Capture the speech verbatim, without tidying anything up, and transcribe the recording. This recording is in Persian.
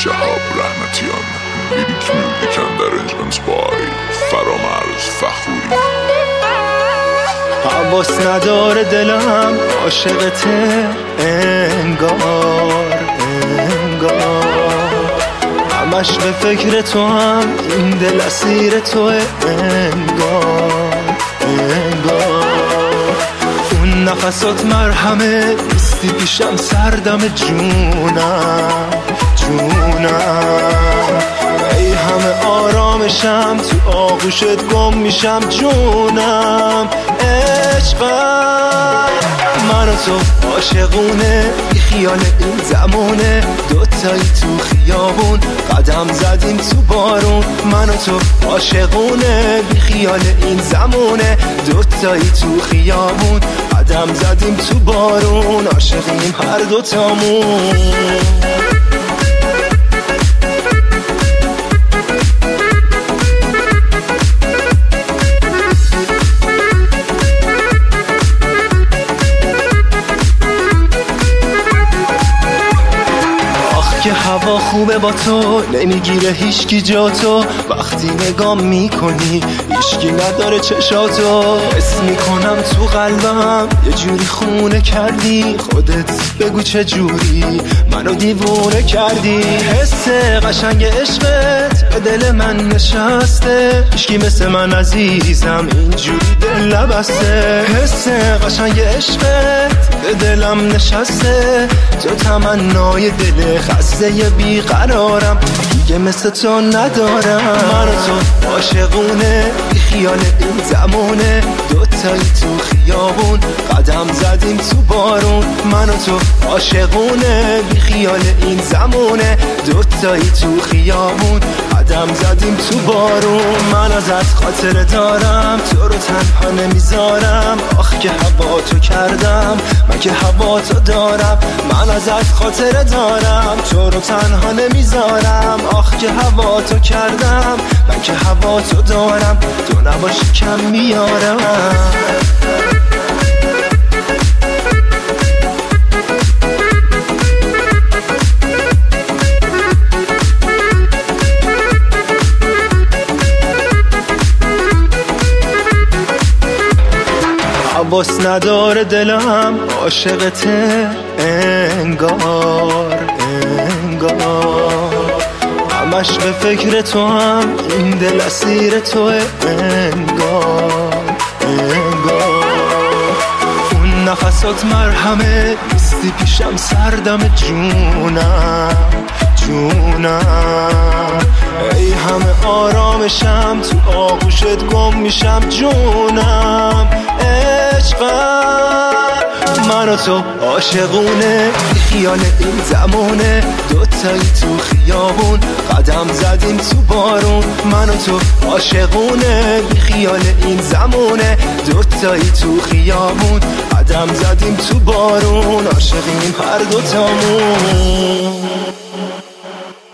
شهاب رحمتیان. لیریک میوزیک اند ارنجمنت بای فرامرز فخوری. حواس نداره دلم عاشقته انگار انگار، همش به فکر تو هم این دل اسیر تو انگار انگار. اون نفسات مرهمه نیستی پیشم سردم جونم جونم. ای همه آرامشم تو آغوشت گم میشم جونم. عشقم من و تو عاشقونه، بی خیال این زمونه، دوتایی تو خیابون قدم زدیم تو بارون. من و تو عاشقونه، بی خیال این زمونه، دوتایی تو خیابون قدم زدیم تو بارون. عاشقیم هر دوتامون. که هوا خوبه با تو، نمیگیره هیچکی جا تو. وقتی نگام میکنی هیچکی نداره چشاتو. حس میکنم تو قلبم یه جوری خونه کردی. خودت بگو چه جوری منو دیوونه کردی. حس قشنگ عشقت به دل من نشسته، هیچکی مثل من عزیزم اینجوری دل نبسته. حس قشنگ عشقت به دلم نشسته، تو تمنای دل خسته یه بیقرارم، دیگه مثل تو ندارم. من و تو عاشقونه، بی خیال این زمونه، دوتایی تو خیابون قدم زدیم تو بارون. من و تو عاشقونه، بی خیال این زمونه، دوتایی تو خیابون قدم زدیم تو بارون. من ازت خاطر دارم، تو رو تنها نمیذارم. آخ که هوا تو کردم، من که هوا تو دارم. من ازت خاطر دارم، تو رو تنها نمیذارم. آخ که هوا تو کردم، من که هوا تو دارم. تو نباشی کم میارم. حواس نداره دلم عاشقته انگار انگار، همش به فکر تو هم این دل اسیر تو انگار انگار. اون نفسات مرهمه نیستی پیشم سردم جونم جونم. ای همه آرامشم تو آغوشت گم میشم جونم. عشقم من و تو عاشقونه، بی خیال این زمونه، دوتایی تو خیابون قدم زدیم تو بارون. من و تو عاشقونه، بی خیال این زمونه، دوتایی تو خیابون قدم زدیم تو بارون. عاشقیم هر دوتامون.